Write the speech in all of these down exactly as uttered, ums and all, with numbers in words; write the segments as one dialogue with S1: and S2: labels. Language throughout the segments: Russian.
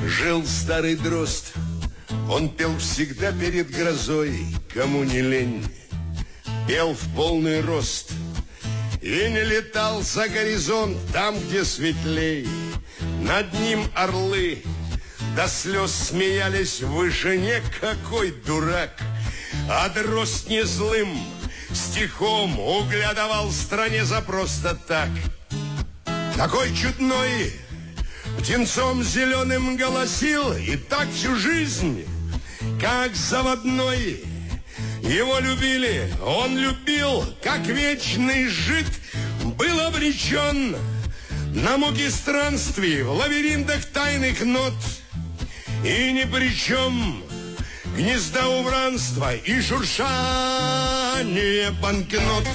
S1: Жил старый дрозд, он пел всегда перед грозой, кому не лень, пел в полный рост и не летал за горизонт, там, где светлей. Над ним орлы до слез смеялись в вышине, какой дурак. А дрозд не злым стихом углядывал в стране за просто так. Такой чудной птенцом зеленым голосил, и так всю жизнь, как заводной. Его любили, он любил, как вечный жид, был обречен на муки странствий в лабиринтах тайных нот. И ни при чем гнезда убранства и шуршание банкнот.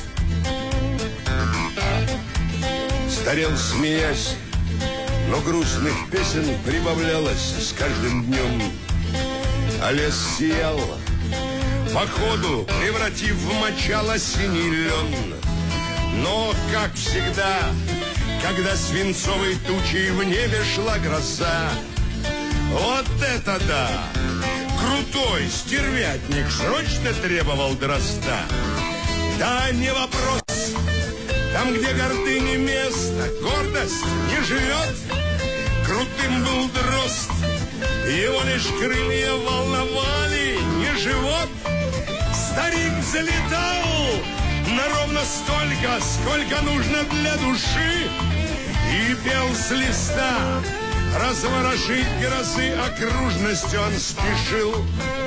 S1: Старел, смеясь, но грустных песен прибавлялось с каждым днем. А лес сиял, походу превратив в мочало синий лен. Но, как всегда, когда свинцовой тучей в небе шла гроза, вот это да! Крутой стервятник срочно требовал дрозда. Да не вопрос, там, где гордыне место, гордость не живет. Крутым был дрозд, его лишь крылья волновали, не живот. Старик залетал на ровно столько, сколько нужно для души, и пел с листа. Разворошить грозы окружностью он спешил.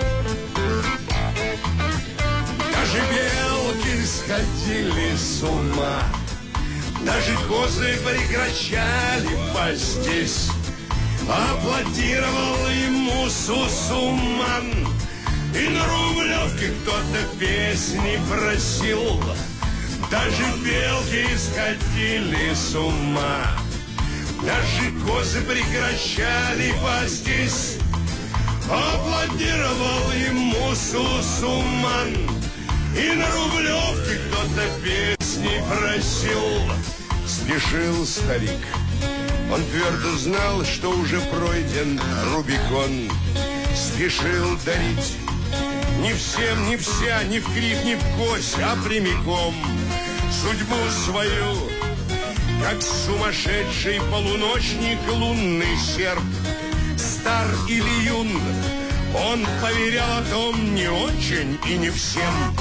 S1: Даже белки сходили с ума, даже козы прекращали пастись. Аплодировал ему Сусуман, и на Рублевке кто-то песни просил. Даже белки сходили с ума, даже козы прекращали пастись. Аплодировал ему Сусуман, и на Рублевке кто-то песни просил. Спешил старик, он твердо знал, что уже пройден Рубикон. Спешил дарить не всем, не вся, не в крив, не в кость, а прямиком судьбу свою, как сумасшедший полуночник лунный серп. Стар или юн, он поверял о том не очень и не всем.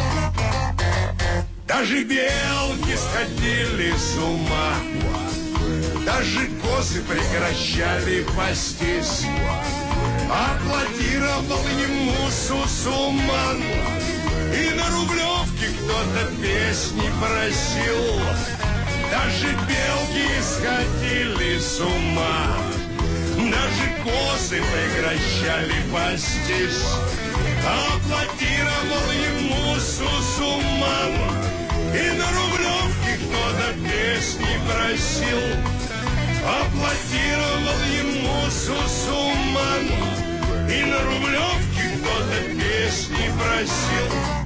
S1: Даже белки сходили с ума, даже козы прекращали пастись. Аплодировал ему Сусуман, и на Рублевке кто-то песни просил. Даже белки сходили с ума, даже козы прекращали пастись. Аплодировал ему Сусуман, и на Рублевке кто-то песни просил. Аплодировал ему Сусуман, и на Рублевке кто-то песни просил.